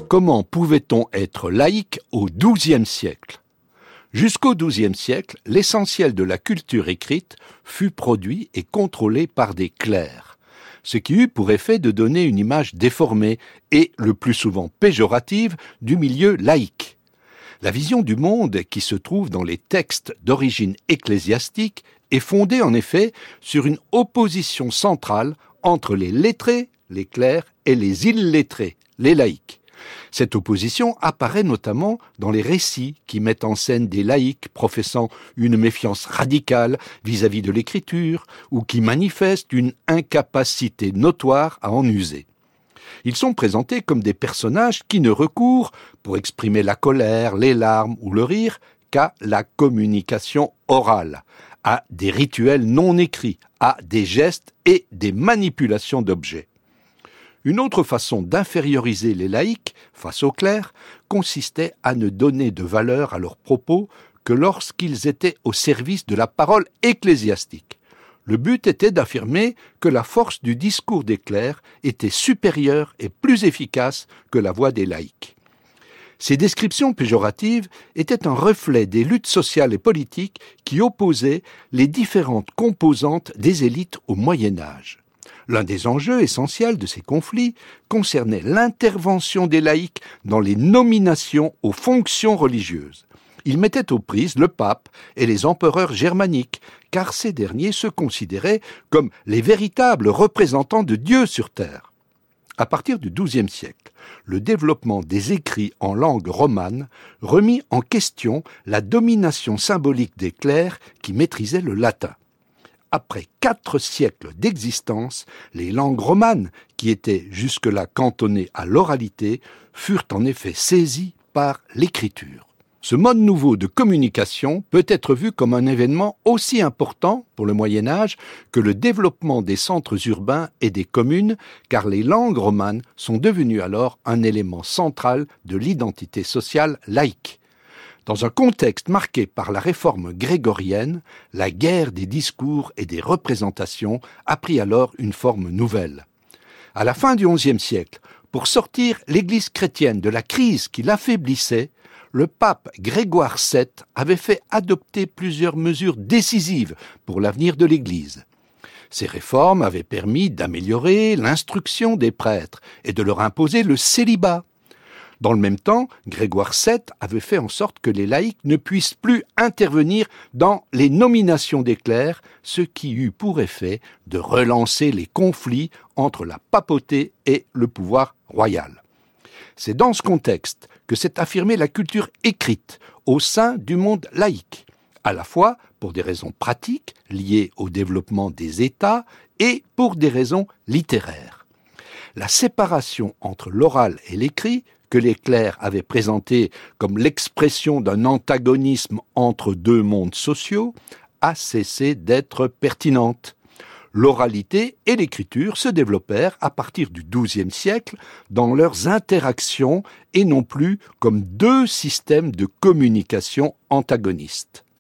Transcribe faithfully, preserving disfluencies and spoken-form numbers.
Comment pouvait-on être laïque au douzième siècle ? Jusqu'au douzième siècle, l'essentiel de la culture écrite fut produit et contrôlé par des clercs, ce qui eut pour effet de donner une image déformée et, le plus souvent péjorative, du milieu laïque. La vision du monde qui se trouve dans les textes d'origine ecclésiastique est fondée en effet sur une opposition centrale entre les lettrés, les clercs, et les illettrés, les laïcs. Cette opposition apparaît notamment dans les récits qui mettent en scène des laïcs professant une méfiance radicale vis-à-vis de l'écriture ou qui manifestent une incapacité notoire à en user. Ils sont présentés comme des personnages qui ne recourent, pour exprimer la colère, les larmes ou le rire, qu'à la communication orale, à des rituels non écrits, à des gestes et des manipulations d'objets. Une autre façon d'inférioriser les laïcs face aux clercs consistait à ne donner de valeur à leurs propos que lorsqu'ils étaient au service de la parole ecclésiastique. Le but était d'affirmer que la force du discours des clercs était supérieure et plus efficace que la voix des laïcs. Ces descriptions péjoratives étaient un reflet des luttes sociales et politiques qui opposaient les différentes composantes des élites au Moyen Âge. L'un des enjeux essentiels de ces conflits concernait l'intervention des laïcs dans les nominations aux fonctions religieuses. Ils mettaient aux prises le pape et les empereurs germaniques, car ces derniers se considéraient comme les véritables représentants de Dieu sur terre. À partir du douzième siècle, le développement des écrits en langue romane remit en question la domination symbolique des clercs qui maîtrisaient le latin. Après quatre siècles d'existence, les langues romanes, qui étaient jusque-là cantonnées à l'oralité, furent en effet saisies par l'écriture. Ce mode nouveau de communication peut être vu comme un événement aussi important pour le Moyen Âge que le développement des centres urbains et des communes, car les langues romanes sont devenues alors un élément central de l'identité sociale laïque. Dans un contexte marqué par la réforme grégorienne, la guerre des discours et des représentations a pris alors une forme nouvelle. À la fin du onzième siècle, pour sortir l'Église chrétienne de la crise qui l'affaiblissait, le pape Grégoire sept avait fait adopter plusieurs mesures décisives pour l'avenir de l'Église. Ces réformes avaient permis d'améliorer l'instruction des prêtres et de leur imposer le célibat. Dans le même temps, Grégoire sept avait fait en sorte que les laïcs ne puissent plus intervenir dans les nominations des clercs, ce qui eut pour effet de relancer les conflits entre la papauté et le pouvoir royal. C'est dans ce contexte que s'est affirmée la culture écrite au sein du monde laïque, à la fois pour des raisons pratiques liées au développement des États et pour des raisons littéraires. La séparation entre l'oral et l'écrit, que les clercs avaient présenté comme l'expression d'un antagonisme entre deux mondes sociaux, a cessé d'être pertinente. L'oralité et l'écriture se développèrent à partir du douzième siècle dans leurs interactions et non plus comme deux systèmes de communication antagonistes.